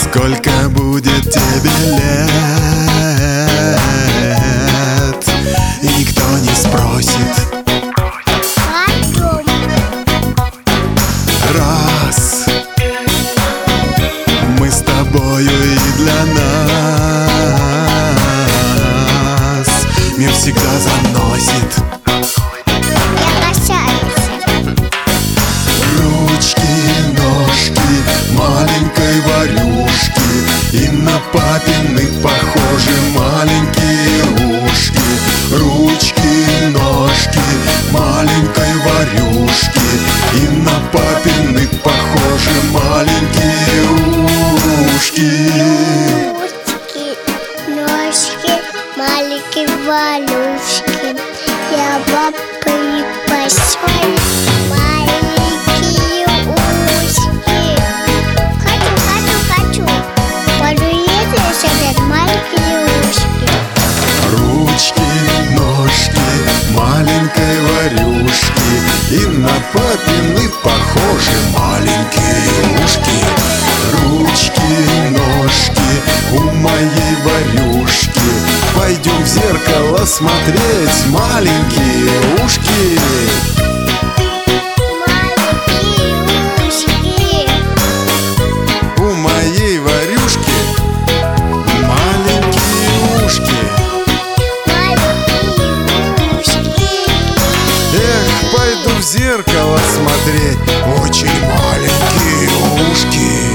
Сколько будет тебе лет? И никто не спросит. Раз мы с тобою, и для нас мир всегда заносит. Ручки, ножки маленькой Варюшки, и на папины похожи маленькие ушки. Ручки, ножки маленькой Варюшки, и на папины похожи маленькие ушки. Ручки, ножки маленькой Варюшки, я папы пошел маленькие ушки. Хочу. Подуеду сидят маленькие ушки. Ручки, ножки маленькой Варюшки, и на папины похожи маленькие ушки. Ручки, ножки у моей Варюшки, пойдем в зеркало смотреть маленькие ушки. У моей Варюшки маленькие ушки. Эх, пойду в зеркало смотреть, очень маленькие ушки.